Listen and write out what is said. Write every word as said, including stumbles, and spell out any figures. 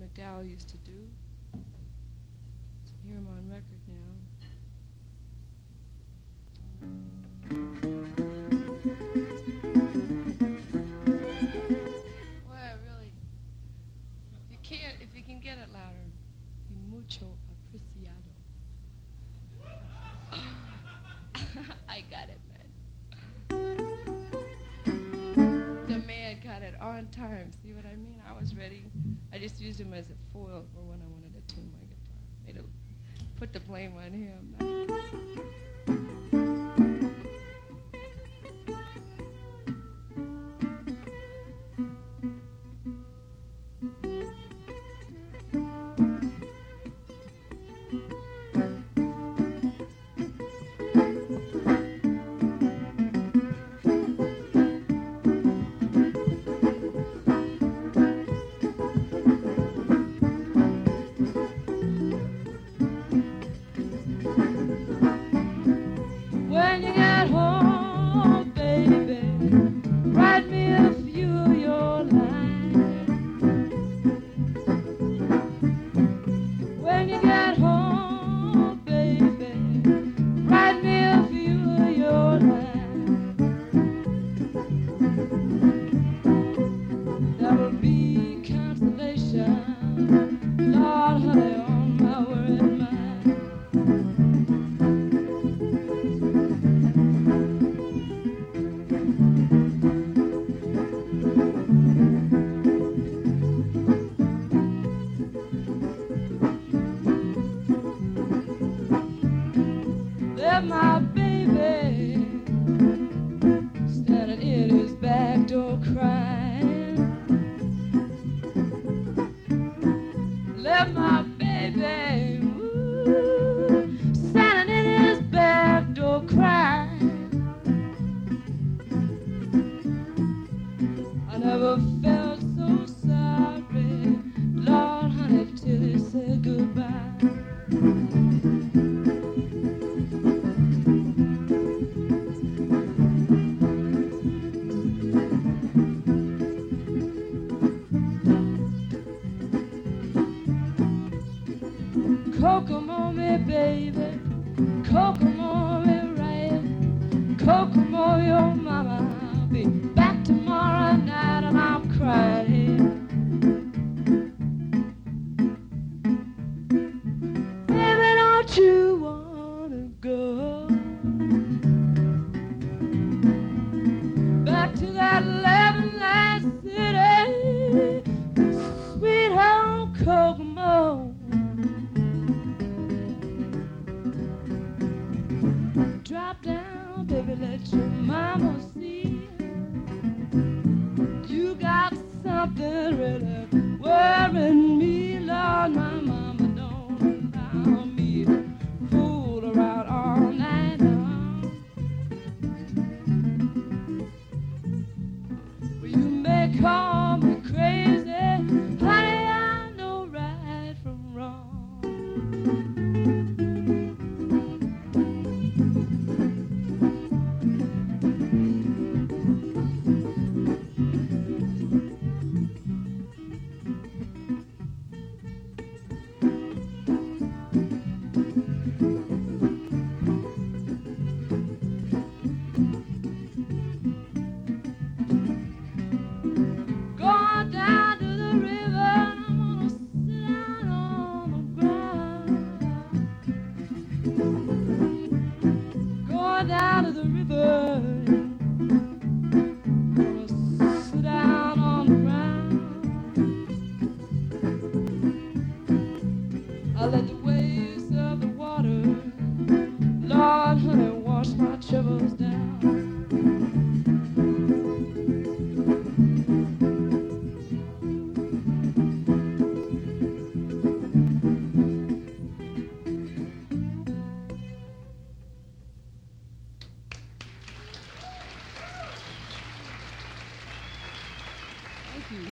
McDowell used to do. Hear him on record now. Well, really, if you can't, if you can get it louder, y mucho apreciado. I got it, man. The man got it on time. See what I mean? I was ready. I just used him as a foil for when I wanted to tune my guitar. Made it, put the blame on him. When you get home, baby, write me a few of your lines. When you get home, baby, write me a few of your lines. That'll be consolation, Lord, honey, on my worried mind. Left my baby standing in his back door crying. Left my baby ooh, standing in his back door crying. I never felt so sorry, Lord, honey, till he said goodbye. Kokomo me, baby, Kokomo me, right? Kokomo, your mama, I'll be back tomorrow night and I'm crying. Baby, don't you wanna go back to that eleven light city, sweet home Kokomo? Drop down, baby, let your mama see you got something really worrying me, Lord. My mama don't allow me to fool around all night long. Well, you may call me crazy, honey, I know right from wrong. Going down to the river, and I'm gonna sit down on the ground. Going down to the river, gonna sit down on the ground. I'll let the